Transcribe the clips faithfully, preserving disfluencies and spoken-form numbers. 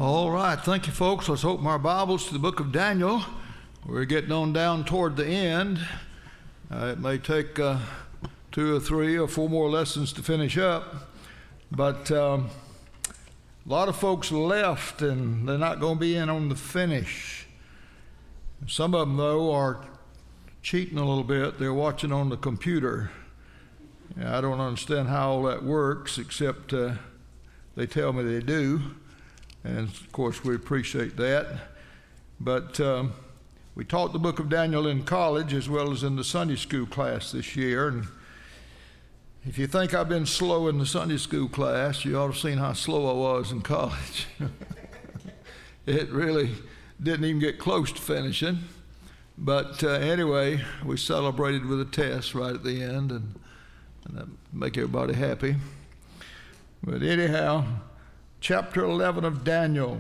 All right, thank you, folks. Let's open our Bibles to the book of Daniel. We're getting on down toward the end. Uh, it may take uh, two or three or four more lessons to finish up, but um, a lot of folks left, and they're not going to be in on the finish. Some of them, though, are cheating a little bit. They're watching on the computer. I don't understand how all that works, except uh, they tell me they do. And, of course, we appreciate that. But um, we taught the book of Daniel in college as well as in the Sunday school class this year. And if you think I've been slow in the Sunday school class, you ought to have seen how slow I was in college. It really didn't even get close to finishing. But uh, anyway, we celebrated with a test right at the end, and, and that make everybody happy. But anyhow, chapter eleven of Daniel.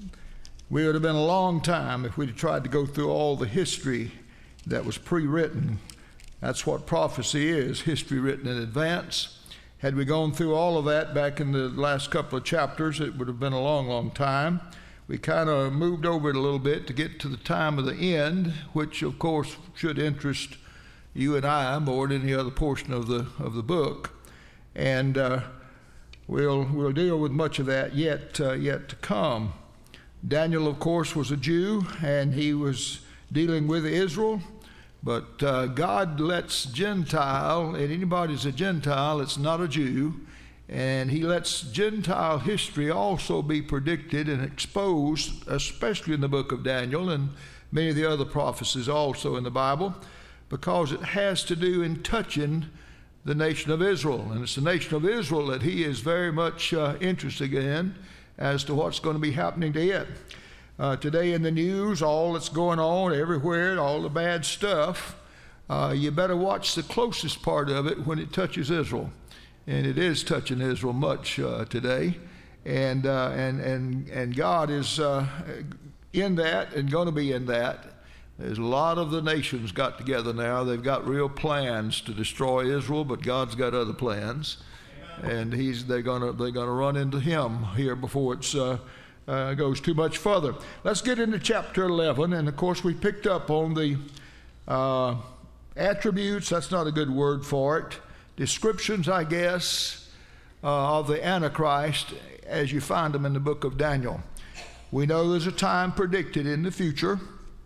We would have been a long time if we'd have tried to go through all the history that was pre-written. That's what prophecy is, history written in advance. Had we gone through all of that back in the last couple of chapters, it would have been a long, long time. We kind of moved over it a little bit to get to the time of the end, which of course should interest you and I more than any other portion of the of the book. And uh, We'll we'll deal with much of that yet uh, yet to come. Daniel, of course, was a Jew, and he was dealing with Israel. But uh, God lets Gentile, and anybody's a Gentile, it's not a Jew, and he lets Gentile history also be predicted and exposed, especially in the book of Daniel and many of the other prophecies also in the Bible, because it has to do in touching the nation of Israel. And it's the nation of Israel that he is very much uh, interested in as to what's going to be happening to it. Uh, today in the news, all that's going on everywhere, all the bad stuff, uh, you better watch the closest part of it when it touches Israel. And it is touching Israel much uh, today. And, uh, and, and, and God is uh, in that and going to be in that. There's a lot of the nations got together now. They've got real plans to destroy Israel, but God's got other plans, and he's they're gonna they're gonna run into him here before it uh, uh, goes too much further. Let's get into chapter eleven, and of course we picked up on the uh, attributes. That's not a good word for it. Descriptions, I guess, uh, of the Antichrist as you find them in the book of Daniel. We know there's a time predicted in the future.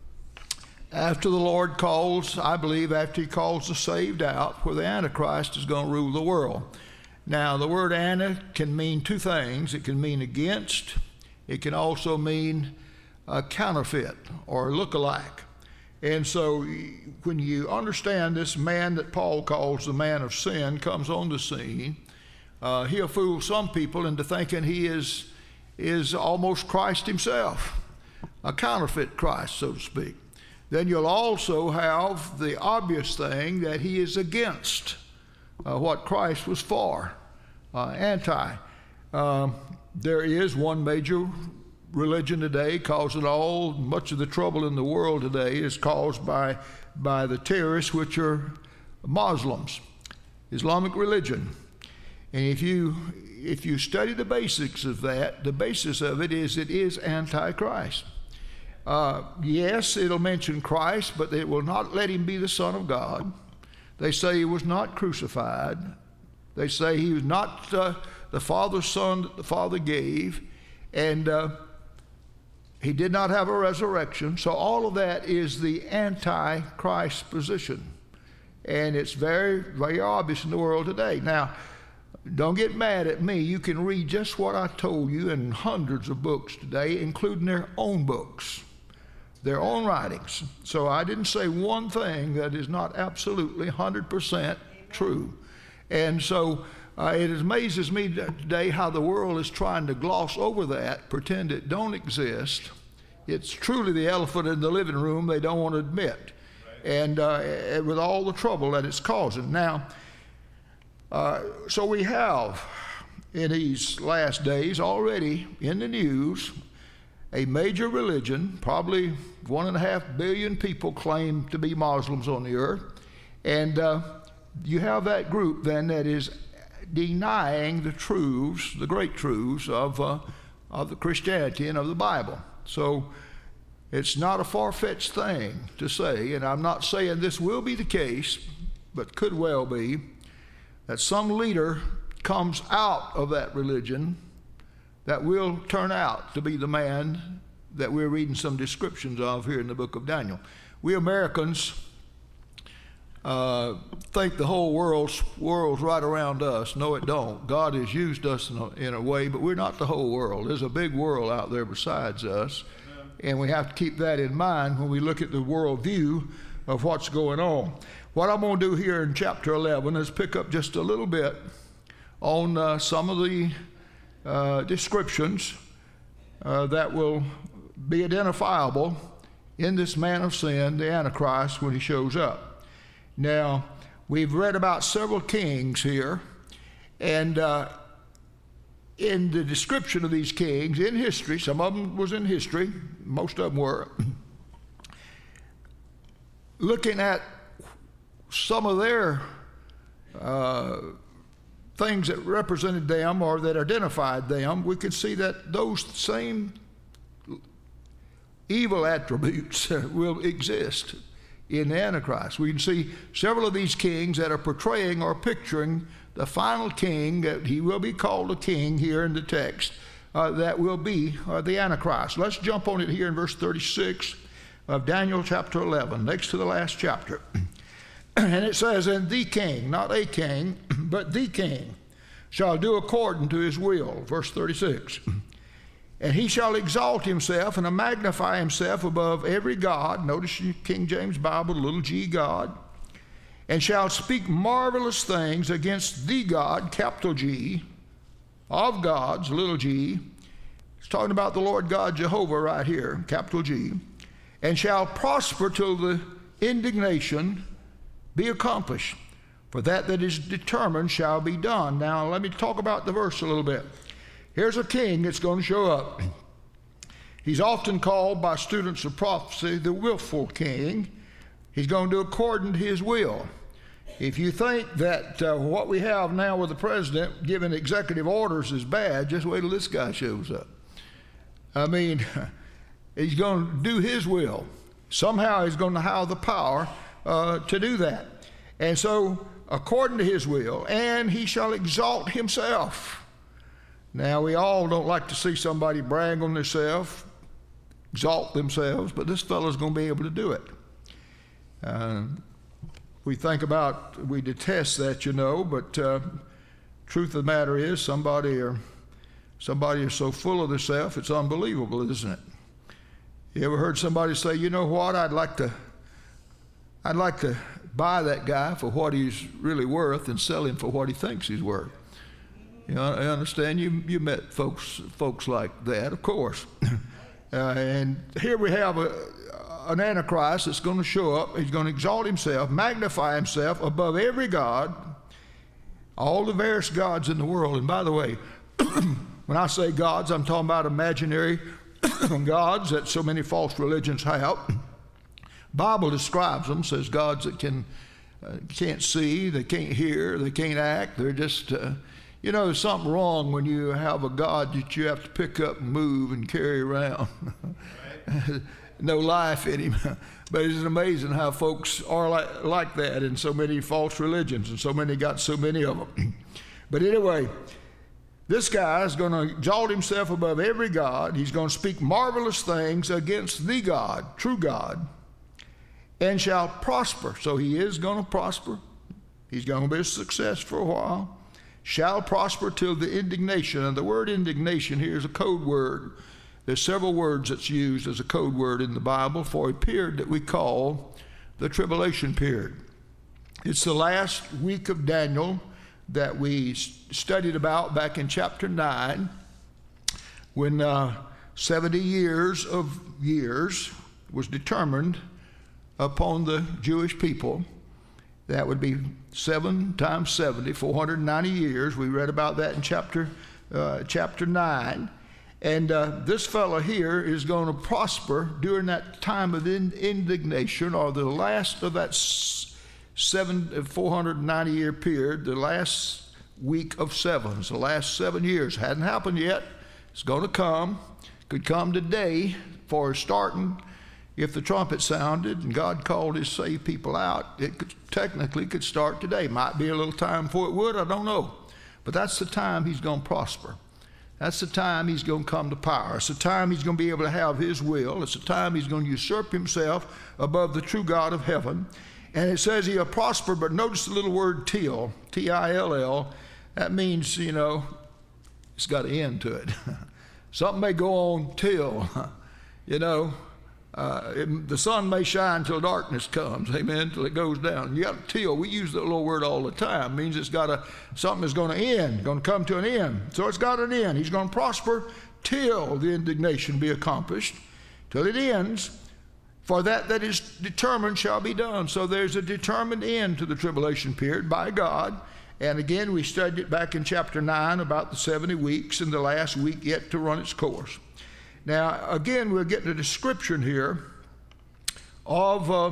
After the Lord calls, I believe after he calls the saved out, where the Antichrist is going to rule the world. Now, the word anti can mean two things. It can mean against. It can also mean a counterfeit or look-alike. And so when you understand this man that Paul calls the man of sin comes on the scene, uh, he'll fool some people into thinking he is, is almost Christ himself, a counterfeit Christ, so to speak. Then you'll also have the obvious thing that he is against uh, what Christ was for, uh, anti. Uh, there is one major religion today causing all, much of the trouble in the world today is caused by, by the terrorists, which are Muslims, Islamic religion. And if you, if you study the basics of that, the basis of it is it is anti-Christ. Uh, yes, it'll mention Christ, but it will not let him be the Son of God. They say he was not crucified. They say he was not uh, the Father's Son that the Father gave, and uh, he did not have a resurrection. So all of that is the anti-Christ position, and it's very, very obvious in the world today. Now, don't get mad at me. You can read just what I told you in hundreds of books today, including their own books, their own writings. So I didn't say one thing that is not absolutely one hundred percent true. And so uh, it amazes me today how the world is trying to gloss over that, pretend it don't exist. It's truly the elephant in the living room they don't want to admit. And uh, with all the trouble that it's causing. Now, uh, so we have in these last days already in the news a major religion, probably one and a half billion people claim to be Muslims on the earth. And uh, you have that group then that is denying the truths, the great truths of uh, of the Christianity and of the Bible. So it's not a far-fetched thing to say, and I'm not saying this will be the case, but could well be, that some leader comes out of that religion that will turn out to be the man that we're reading some descriptions of here in the book of Daniel. We Americans uh, think the whole world's, world's right around us. No, it don't. God has used us in a, in a way, but we're not the whole world. There's a big world out there besides us, and we have to keep that in mind when we look at the world view of what's going on. What I'm going to do here in chapter eleven is pick up just a little bit on uh, some of the uh, descriptions uh, that will be identifiable in this man of sin, the Antichrist, when he shows up. Now, we've read about several kings here, and uh, in the description of these kings in history, some of them was in history, most of them were, looking at some of their uh, things that represented them or that identified them, we could see that those same evil attributes will exist in the Antichrist. We can see several of these kings that are portraying or picturing the final king, that he will be called a king here in the text, uh, that will be uh, the Antichrist. Let's jump on it here in verse thirty-six of Daniel chapter eleven, next to the last chapter. And it says, and the king, not a king, but the king, shall do according to his will. Verse thirty-six. And he shall exalt himself and magnify himself above every god. Notice in King James Bible, little g God. And shall speak marvelous things against the God, capital G, of gods, little g. It's talking about the Lord God Jehovah right here, capital G. And shall prosper till the indignation be accomplished. For that that is determined shall be done. Now let me talk about the verse a little bit. Here's a king that's going to show up. He's often called by students of prophecy the willful king. He's going to do according to his will. If you think that uh, what we have now with the president giving executive orders is bad, just wait till this guy shows up. I mean, he's going to do his will. Somehow he's going to have the power uh, to do that. And so, according to his will, and he shall exalt himself. Now, we all don't like to see somebody brag on themselves, exalt themselves, but this fellow's going to be able to do it. Uh, we think about, we detest that, you know, but uh, truth of the matter is somebody are, somebody is so full of themselves, it's unbelievable, isn't it? You ever heard somebody say, you know what, I'd like to, I'd like to buy that guy for what he's really worth and sell him for what he thinks he's worth. You know, I understand you you met folks folks like that, of course. uh, and here we have a, an Antichrist that's going to show up. He's going to exalt himself, magnify himself above every god, all the various gods in the world. And by the way, when I say gods, I'm talking about imaginary gods that so many false religions have. Bible describes them, says gods that can uh, can't see, they can't hear, they can't act. They're just, uh, you know, there's something wrong when you have a God that you have to pick up and move and carry around. No life in him. But it's amazing how folks are like, like that in so many false religions, and so many got so many of them. But anyway, this guy is going to exalt himself above every god. He's going to speak marvelous things against the God, true God, and shall prosper. So he is going to prosper. He's going to be a success for a while. Shall prosper till the indignation. And the word indignation here is a code word. There's several words that's used as a code word in the Bible for a period that we call the tribulation period. It's the last week of Daniel that we studied about back in chapter nine, when uh, seventy years of years was determined upon the Jewish people. That would be seven times seventy, four hundred ninety years. We read about that in chapter uh, chapter nine. And uh, this fellow here is going to prosper during that time of in- indignation, or the last of that seven, four hundred ninety year period, the last week of sevens, the last seven years. Hadn't happened yet. It's going to come. Could come today for starting. If the trumpet sounded and God called his saved people out, it could, technically could start today. Might be a little time before it would, I don't know. But that's the time he's going to prosper. That's the time he's going to come to power. It's the time he's going to be able to have his will. It's the time he's going to usurp himself above the true God of heaven. And it says he'll prosper, but notice the little word till, T I L L. That means, you know, it's got an end to it. Something may go on till, you know, uh, it, the sun may shine till darkness comes, amen, till it goes down. You got till. We use that little word all the time. It means it's got a, something is going to end, going to come to an end. So it's got an end. He's going to prosper till the indignation be accomplished, till it ends. For that that is determined shall be done. So there's a determined end to the tribulation period by God. And again, we studied it back in chapter nine about the seventy weeks and the last week yet to run its course. Now, again, we're getting a description here of uh,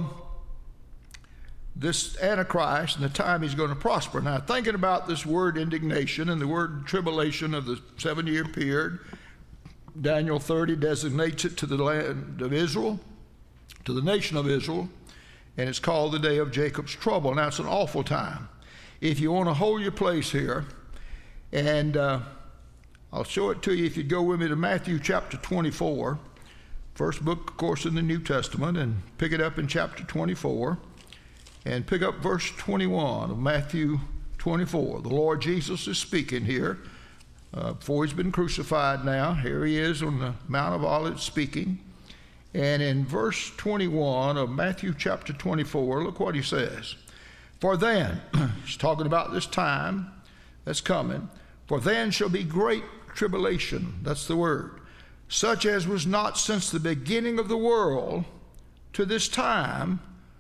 this Antichrist and the time he's going to prosper. Now, thinking about this word indignation and the word tribulation of the seven-year period, Daniel thirty designates it to the land of Israel, to the nation of Israel, and it's called the day of Jacob's trouble. Now, it's an awful time. If you want to hold your place here, and uh, I'll show it to you if you go with me to Matthew chapter twenty-four, first book, of course, in the New Testament, and pick it up in chapter twenty-four, and pick up verse twenty-one of Matthew twenty-four. The Lord Jesus is speaking here uh, before he's been crucified now. Here he is on the Mount of Olives speaking. And in verse twenty-one of Matthew chapter twenty-four, look what he says. For then, he's talking about this time that's coming, for then shall be great tribulation, that's the word, such as was not since the beginning of the world to this time,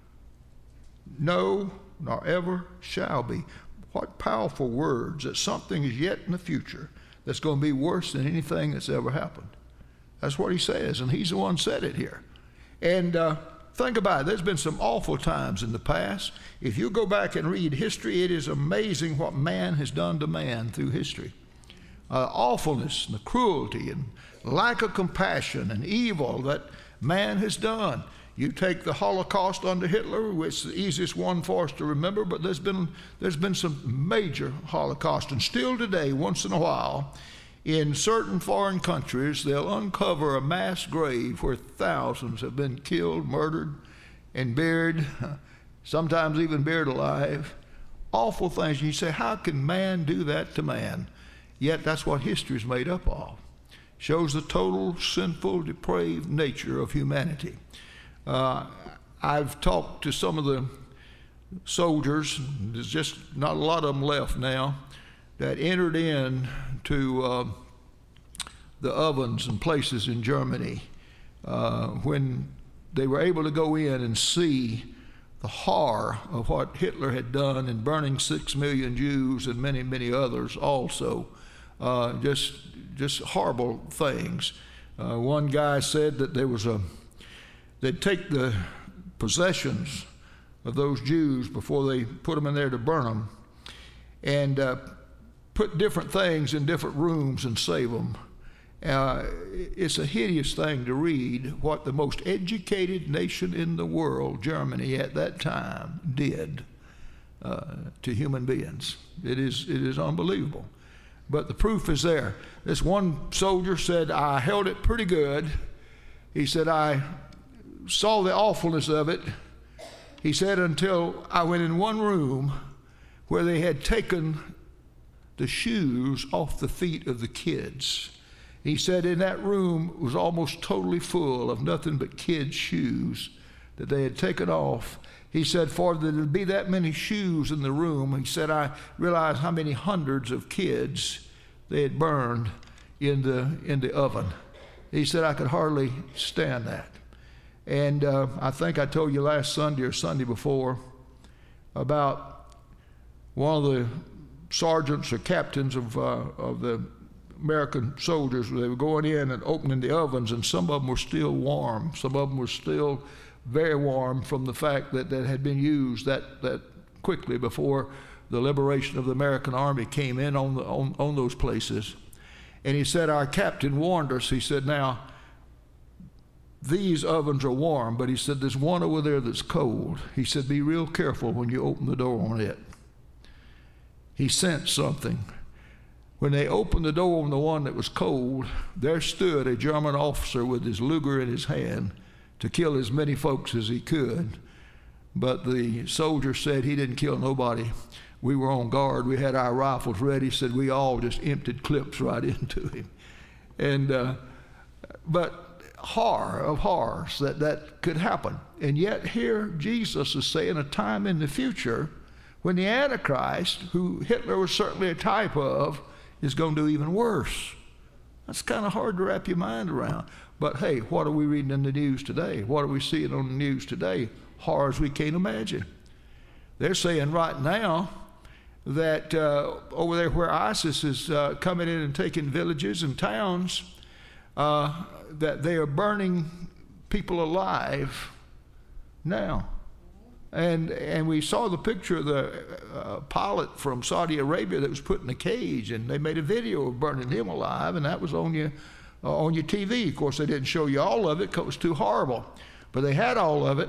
no, nor ever shall be. What powerful words, that something is yet in the future that's going to be worse than anything that's ever happened. That's what he says, and he's the one said it here. And uh, think about it. There's been some awful times in the past. If you go back and read history, it is amazing what man has done to man through history. Uh, awfulness and the cruelty and lack of compassion and evil that man has done. You take the Holocaust under Hitler, which is the easiest one for us to remember, but there's been, there's been some major Holocaust. And still today, once in a while, in certain foreign countries, they'll uncover a mass grave where thousands have been killed, murdered, and buried, sometimes even buried alive. Awful things. And you say, how can man do that to man? Yet that's what history is made up of. Shows the total sinful, depraved nature of humanity. Uh, I've talked to some of the soldiers, there's just not a lot of them left now, that entered in to uh, the ovens and places in Germany uh, when they were able to go in and see the horror of what Hitler had done in burning six million Jews and many, many others also. Uh, just, just horrible things. Uh, one guy said that there was a, they'd take the possessions of those Jews before they put them in there to burn them, and uh, put different things in different rooms and save them. Uh, it's a hideous thing to read what the most educated nation in the world, Germany, at that time did uh, to human beings. It is, it is unbelievable. But the proof is there. This one soldier said, I held it pretty good. He said, I saw the awfulness of it. He said, until I went in one room where they had taken the shoes off the feet of the kids. He said in that room was almost totally full of nothing but kids' shoes that they had taken off. He said, for there to be that many shoes in the room, he said, I realized how many hundreds of kids they had burned in the, in the oven. He said, I could hardly stand that. And uh, I think I told you last Sunday or Sunday before about one of the sergeants or captains of, uh, of the American soldiers. They were going in and opening the ovens, and some of them were still warm. Some of them were still very warm from the fact that that had been used that, that quickly before the liberation of the American army came in on, the, on, on those places. And he said, our captain warned us. He said, now, these ovens are warm, but he said, there's one over there that's cold. He said, be real careful when you open the door on it. He sensed something. When they opened the door on the one that was cold, there stood a German officer with his Luger in his hand to kill as many folks as he could. But the soldier said he didn't kill nobody. We were on guard. We had our rifles ready. He said we all just emptied clips right into him. And uh, but horror of horrors that that could happen. And yet here Jesus is saying a time in the future when the Antichrist, who Hitler was certainly a type of, is going to do even worse. That's kind of hard to wrap your mind around. But hey, what are we reading in the news today? What are we seeing on the news today? Horrors we can't imagine. They're saying right now that uh, over there where ISIS is uh, coming in and taking villages and towns, uh, that they are burning people alive now. And and we saw the picture of the uh, pilot from Saudi Arabia that was put in a cage, and they made a video of burning him alive, and that was on your uh, on your T V. Of course, they didn't show you all of it because it was too horrible, but they had all of it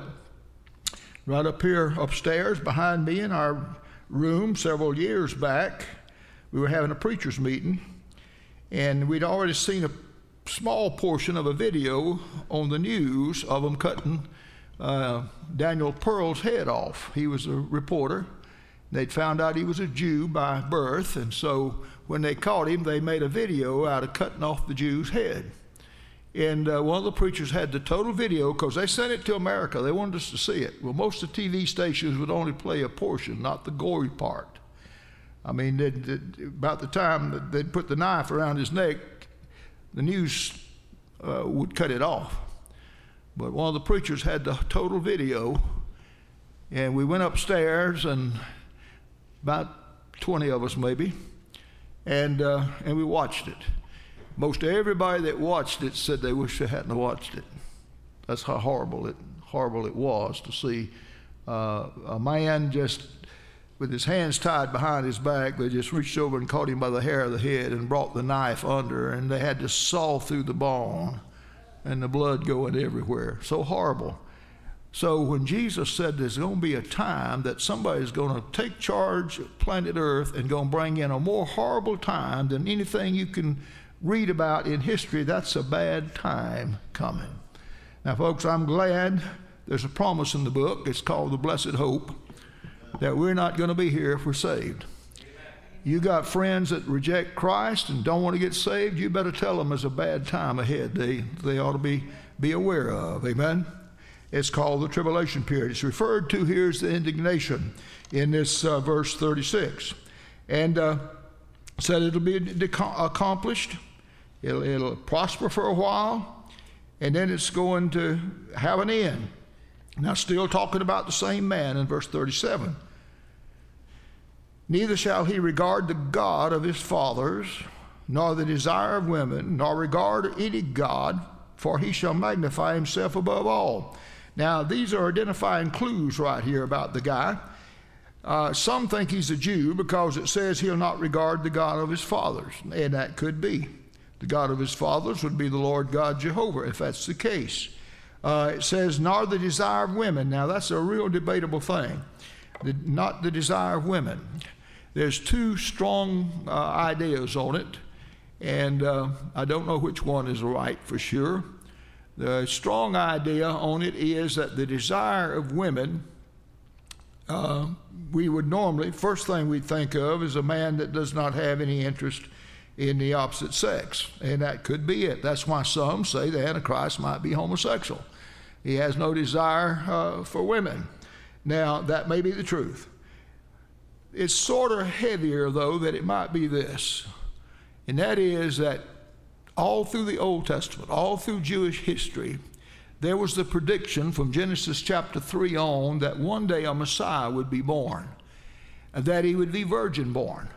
right up here upstairs behind me in our room several years back. We were having a preacher's meeting, and we'd already seen a small portion of a video on the news of them cutting Uh, Daniel Pearl's head off. He was a reporter. They'd found out he was a Jew by birth, and so when they caught him, they made a video out of cutting off the Jew's head. And uh, one of the preachers had the total video because they sent it to America. They wanted us to see it. Well, most of the T V stations would only play a portion, not the gory part. I mean, they'd, they'd, about the time that they'd put the knife around his neck, the news uh, would cut it off. But one of the preachers had the total video, and we went upstairs, and about twenty of us maybe, and uh, and we watched it. Most everybody that watched it said they wish they hadn't watched it. That's how horrible it horrible it was to see uh, a man just with his hands tied behind his back. They just reached over and caught him by the hair of the head and brought the knife under, and they had to saw through the bone, and the blood going everywhere. So horrible. So when Jesus said there's going to be a time that somebody's going to take charge of planet Earth and going to bring in a more horrible time than anything you can read about in history, that's a bad time coming. Now, folks, I'm glad there's a promise in the book. It's called the Blessed Hope, that we're not going to be here if we're saved. You got friends that reject Christ and don't want to get saved, you better tell them there's a bad time ahead they, they ought to be, be aware of. Amen? It's called the tribulation period. It's referred to here as the indignation in this uh, verse thirty-six. And uh, said it'll be accomplished, it'll, it'll prosper for a while, and then it's going to have an end. Now, still talking about the same man in verse thirty-seven. Neither shall he regard the God of his fathers, nor the desire of women, nor regard any God, for he shall magnify himself above all. Now, these are identifying clues right here about the guy. Uh, some think he's a Jew because it says he'll not regard the God of his fathers, and that could be. The God of his fathers would be the Lord God Jehovah, if that's the case. Uh, it says, nor the desire of women. Now, that's a real debatable thing. The, not the desire of women. There's two strong uh, ideas on it, and uh, I don't know which one is right for sure. The strong idea on it is that the desire of women, uh, we would normally, first thing we'd think of is a man that does not have any interest in the opposite sex, and that could be it. That's why some say the Antichrist might be homosexual. He has no desire uh, for women. Now, that may be the truth. It's sort of heavier, though, that it might be this, and that is that all through the Old Testament, all through Jewish history, there was the prediction from Genesis chapter three on that one day a Messiah would be born, and that he would be virgin born.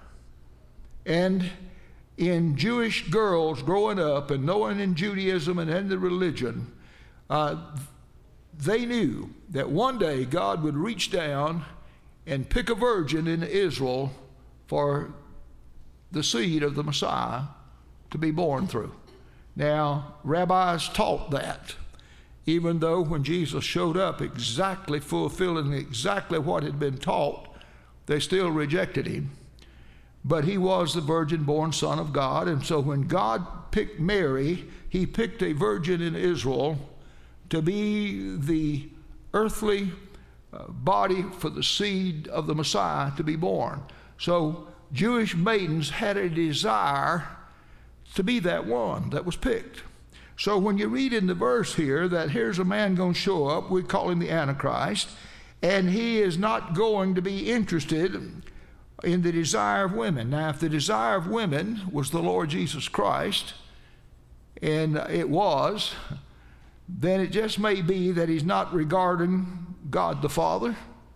And in Jewish girls growing up and knowing in Judaism and in the religion, uh, they knew that one day God would reach down and pick a virgin in Israel for the seed of the Messiah to be born through. Now, rabbis taught that, even though when Jesus showed up exactly fulfilling exactly what had been taught, they still rejected him. But he was the virgin-born Son of God, and so when God picked Mary, he picked a virgin in Israel to be the earthly uh, body for the seed of the Messiah to be born. So Jewish maidens had a desire to be that one that was picked. So when you read in the verse here that here's a man going to show up, we call him the Antichrist, and he is not going to be interested in the desire of women. Now, if the desire of women was the Lord Jesus Christ, and it was, then it just may be that he's not regarding God the Father,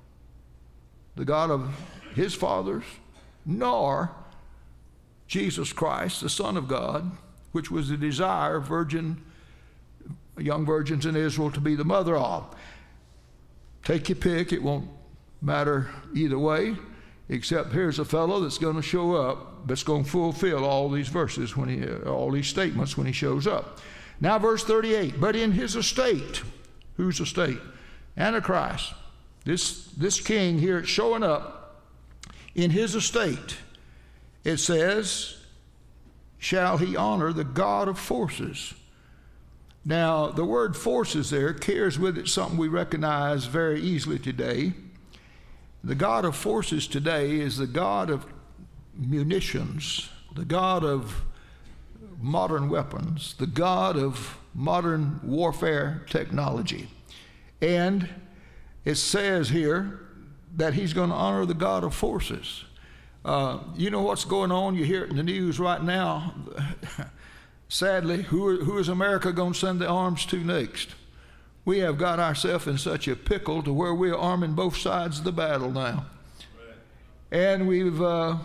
the God of his fathers, nor Jesus Christ, the Son of God, which was the desire of virgin, young virgins in Israel to be the mother of. Take your pick, it won't matter either way, except here's a fellow that's going to show up, that's going to fulfill all these verses, when he, all these statements when he shows up. Now verse thirty-eight, but in his estate, whose estate? Antichrist. This, this king here, it's showing up. In his estate, it says, shall he honor the God of forces. Now, the word forces there carries with it something we recognize very easily today. The God of forces today is the God of munitions, the God of modern weapons, the God of modern warfare technology. And it says here that he's going to honor the God of forces. Uh, you know what's going on? You hear it in the news right now. Sadly, who, who is America going to send the arms to next? We have got ourselves in such a pickle to where we're arming both sides of the battle now. Right. And we've uh,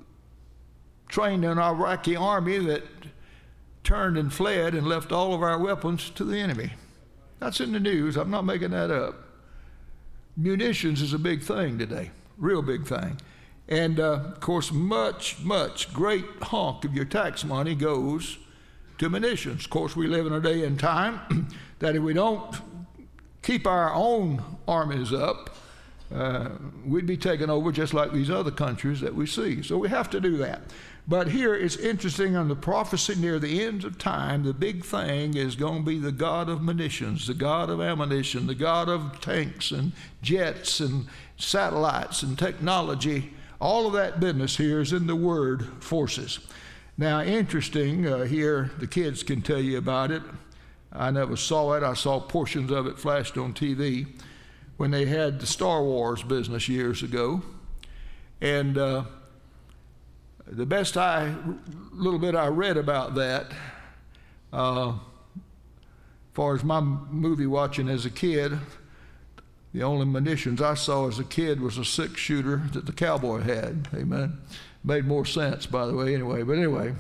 trained an Iraqi army that turned and fled and left all of our weapons to the enemy. That's in the news. I'm not making that up. Munitions is a big thing today, real big thing. And, uh, of course, much, much, great hunk of your tax money goes to munitions. Of course, we live in a day and time that if we don't keep our own armies up, uh, we'd be taken over just like these other countries that we see. So we have to do that. But here it's interesting on the prophecy near the end of time, the big thing is going to be the God of munitions, the God of ammunition, the God of tanks and jets and satellites and technology. All of that business here is in the word forces. Now, interesting, uh, here the kids can tell you about it. I never saw it. I saw portions of it flashed on T V when they had the Star Wars business years ago. And uh, the best I, little bit I read about that, uh, as far as my movie watching as a kid, the only munitions I saw as a kid was a six-shooter that the cowboy had. Amen. Made more sense, by the way, anyway. But anyway,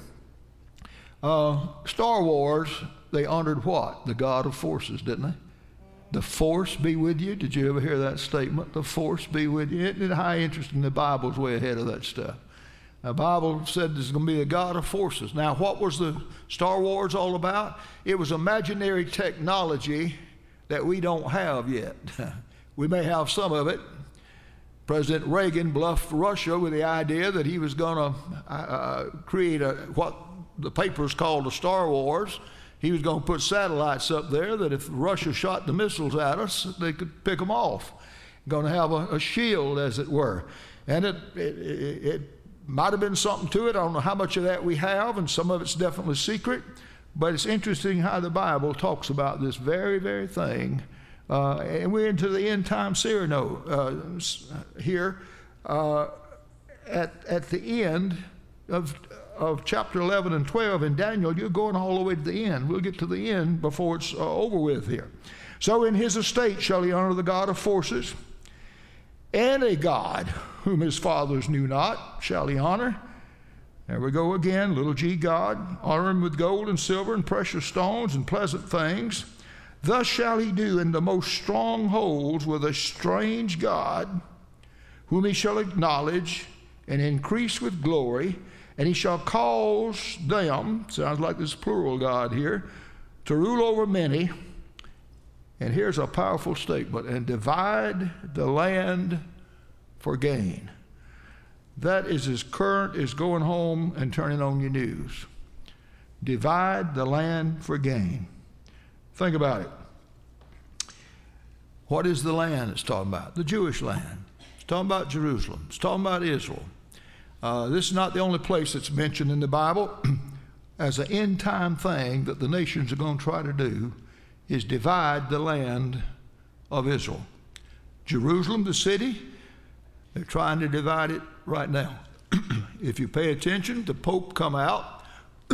uh, Star Wars, they honored what? The God of forces, didn't they? The force be with you. Did you ever hear that statement? The force be with you. Isn't it high interest in the Bible's way ahead of that stuff? The Bible said there's going to be a God of forces. Now, what was the Star Wars all about? It was imaginary technology that we don't have yet. We may have some of it. President Reagan bluffed Russia with the idea that he was going to uh, create a, what the papers called a Star Wars. He was going to put satellites up there that if Russia shot the missiles at us, they could pick them off. Going to have a, a shield, as it were. And it, it, it, it might have been something to it. I don't know how much of that we have, and some of it's definitely secret. But it's interesting how the Bible talks about this very, very thing. Uh, and we're into the end time Cyrano uh, here uh, at, at the end of, of chapter eleven and twelve in Daniel. You're going all the way to the end. We'll get to the end before it's uh, over with here. So in his estate shall he honor the God of forces, and a God whom his fathers knew not shall he honor. There we go again, little g God. Honor him with gold and silver and precious stones and pleasant things. Thus shall he do in the most strongholds with a strange God, whom he shall acknowledge and increase with glory, And he shall cause them, sounds like this plural God here, to rule over many. And here's a powerful statement, and divide the land for gain. That is as current as going home and turning on your news. Divide the land for gain. Think about it. What is the land it's talking about? The Jewish land. It's talking about Jerusalem. It's talking about Israel. Uh, this is not the only place that's mentioned in the Bible as an end time thing that the nations are going to try to do is divide the land of Israel. Jerusalem, the city, they're trying to divide it right now. If you pay attention, the Pope come out,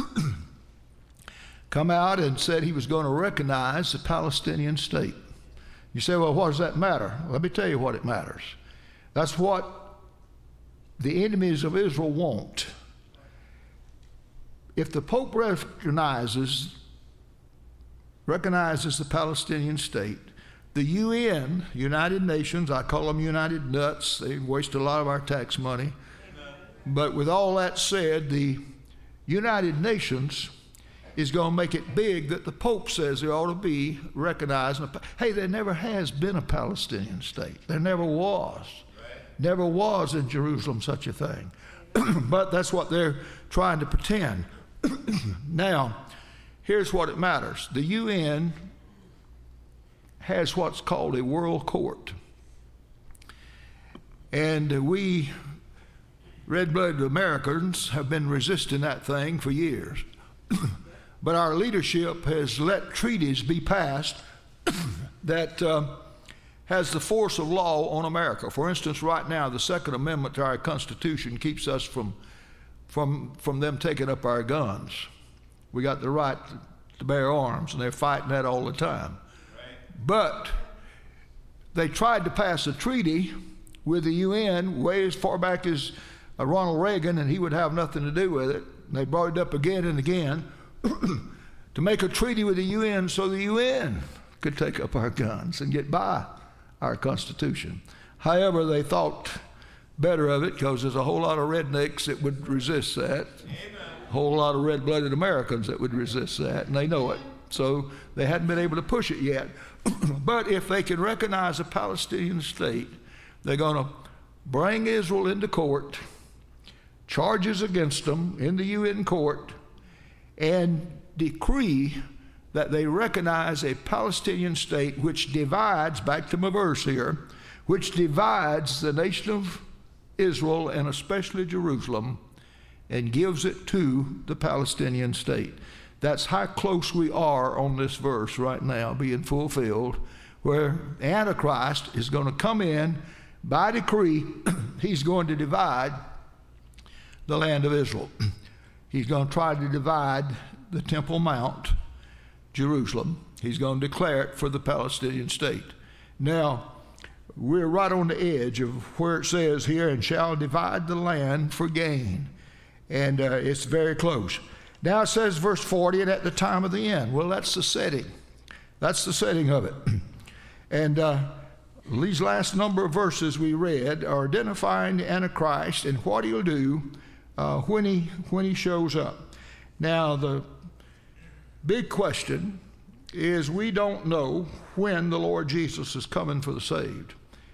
come out and said he was going to recognize the Palestinian state. You say, well, what does that matter? Let me tell you what it matters. That's what the enemies of Israel want. If the Pope recognizes recognizes the Palestinian state, the U N, United Nations, I call them United Nuts, they waste a lot of our tax money. Amen. But with all that said, the United Nations is going to make it big that the Pope says there ought to be recognized. Hey, there never has been a Palestinian state. There never was. Right. Never was in Jerusalem such a thing. But that's what they're trying to pretend. Now, here's what it matters. The U N has what's called a world court. And we red-blooded Americans have been resisting that thing for years. But our leadership has let treaties be passed that uh, has the force of law on America. For instance, right now, the Second Amendment to our Constitution keeps us from, from, from them taking up our guns. We got the right to bear arms, and they're fighting that all the time. Right. But they tried to pass a treaty with the U N way as far back as uh, Ronald Reagan, and he would have nothing to do with it. And they brought it up again and again to make a treaty with the U N so the U N could take up our guns and get by our Constitution. However, they thought better of it because there's a whole lot of rednecks that would resist that. Amen. A whole lot of red-blooded Americans that would resist that, and they know it. So they hadn't been able to push it yet. But if they can recognize a Palestinian state, they're going to bring Israel into court, charges against them in the U N court, and decree that they recognize a Palestinian state which divides, back to my verse here, which divides the nation of Israel and especially Jerusalem and gives it to the Palestinian state. That's how close we are on this verse right now being fulfilled, where Antichrist is going to come in by decree. He's going to divide the land of Israel. He's going to try to divide the Temple Mount, Jerusalem. He's going to declare it for the Palestinian state. Now, we're right on the edge of where it says here, and shall divide the land for gain. And uh, it's very close. Now it says, verse forty, and at the time of the end. Well, that's the setting. That's the setting of it. And uh, these last number of verses we read are identifying the Antichrist and what he'll do uh, when he when he shows up. Now, the big question is we don't know when the Lord Jesus is coming for the saved.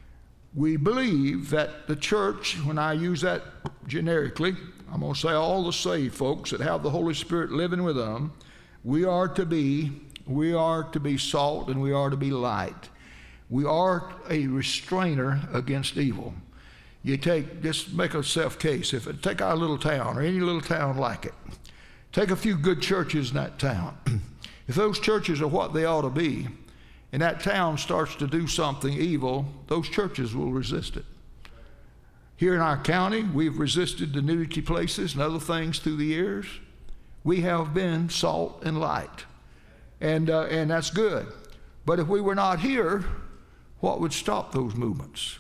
We believe that the church, when I use that generically, I'm going to say all the saved folks that have the Holy Spirit living with them, we are to be, we are to be salt and we are to be light. We are a restrainer against evil. You take, just make a self case. If it, take our little town or any little town like it, take a few good churches in that town. If those churches are what they ought to be, and that town starts to do something evil, those churches will resist it. Here in our county, we've resisted the nudity places and other things through the years. We have been salt and light, and uh, and that's good. But if we were not here, what would stop those movements?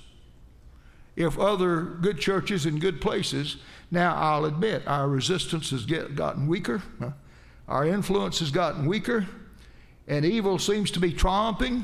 If other good churches in good places, now I'll admit our resistance has get, gotten weaker, our influence has gotten weaker, and evil seems to be triumphing,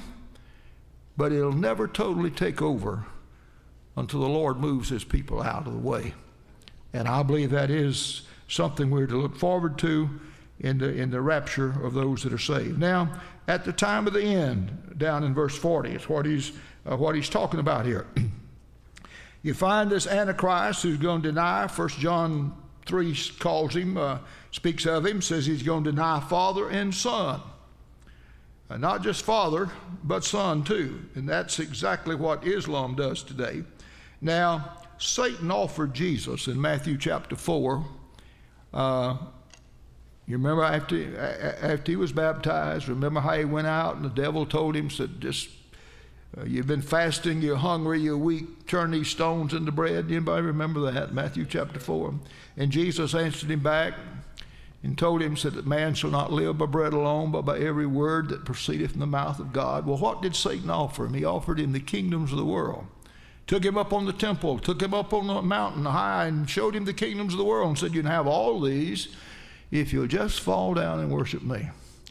but it'll never totally take over until the Lord moves his people out of the way. And I believe that is something we're to look forward to in the, in the rapture of those that are saved. Now, at the time of the end, down in verse forty, is what he's, uh, what he's talking about here. You find this Antichrist who's going to deny. First John three calls him, uh, speaks of him, says he's going to deny Father and Son. Uh, not just Father, but Son too. And that's exactly what Islam does today. Now, Satan offered Jesus in Matthew chapter four. Uh, you remember after, after he was baptized, remember how he went out and the devil told him, said, just, uh, you've been fasting, you're hungry, you're weak, turn these stones into bread. Anybody remember that? Matthew chapter four. And Jesus answered him back and told him, said that man shall not live by bread alone, but by every word that proceedeth from the mouth of God. Well, what did Satan offer him? He offered him the kingdoms of the world. Took him up on the temple, took him up on the mountain high and showed him the kingdoms of the world and said, you can have all these if you'll just fall down and worship me.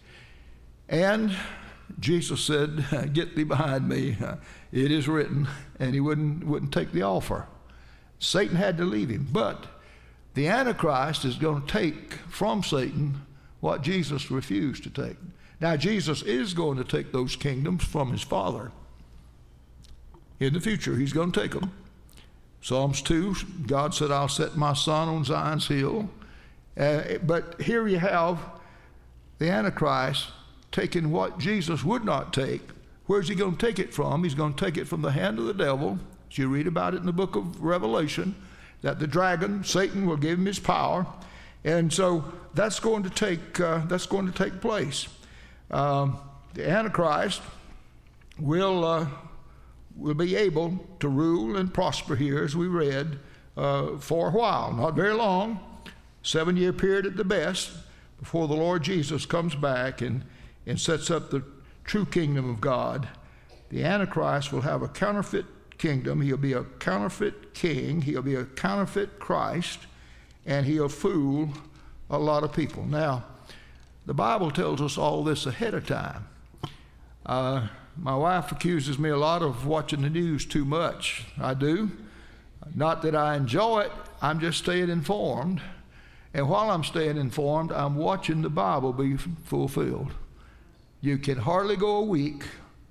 And Jesus said, get thee behind me, it is written, and he wouldn't, wouldn't take the offer. Satan had to leave him. But the Antichrist is going to take from Satan what Jesus refused to take. Now, Jesus is going to take those kingdoms from his Father. In the future, he's going to take them. Psalms two, God said, I'll set my son on Zion's hill. Uh, but here you have the Antichrist taking what Jesus would not take. Where's he going to take it from? He's going to take it from the hand of the devil. As you read about it in the book of Revelation, that the dragon, Satan, will give him his power. And so that's going to take, uh, that's going to take place. Um, the Antichrist will... Uh, will be able to rule and prosper here, as we read, uh, for a while. Not very long, seven-year period at the best, before the Lord Jesus comes back and, and sets up the true kingdom of God. The Antichrist will have a counterfeit kingdom. He'll be a counterfeit king. He'll be a counterfeit Christ, and he'll fool a lot of people. Now, the Bible tells us all this ahead of time. Uh, My wife accuses me a lot of watching the news too much. I do. Not that I enjoy it, I'm just staying informed. And while I'm staying informed, I'm watching the Bible be fulfilled. You can hardly go a week,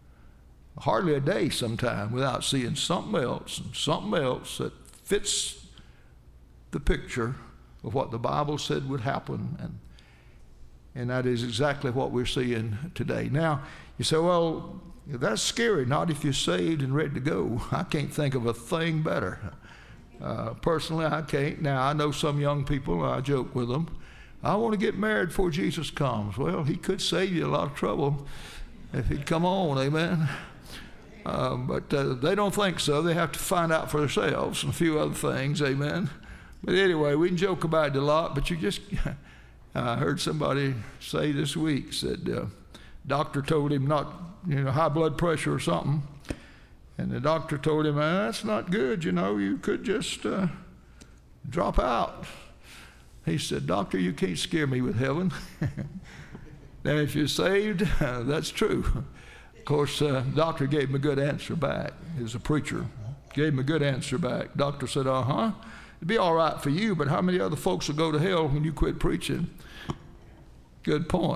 hardly a day sometime, without seeing something else and something else that fits the picture of what the Bible said would happen. And, and that is exactly what we're seeing today. Now, you say, well, that's scary, not if you're saved and ready to go. I can't think of a thing better. Uh, personally, I can't. Now, I know some young people, I joke with them, I want to get married before Jesus comes. Well, he could save you a lot of trouble if he'd come on, amen? Uh, but uh, they don't think so. They have to find out for themselves and a few other things, amen? But anyway, we can joke about it a lot, but you just, I heard somebody say this week, said, uh, doctor told him not, you know, high blood pressure or something. And the doctor told him, ah, that's not good, you know, you could just uh, drop out. He said, doctor, you can't scare me with heaven. Now, if you're saved, uh, that's true. Of course, uh, the doctor gave him a good answer back. He was a preacher. Gave him a good answer back. Doctor said, uh-huh, it'd be all right for you, but how many other folks will go to hell when you quit preaching? Good point.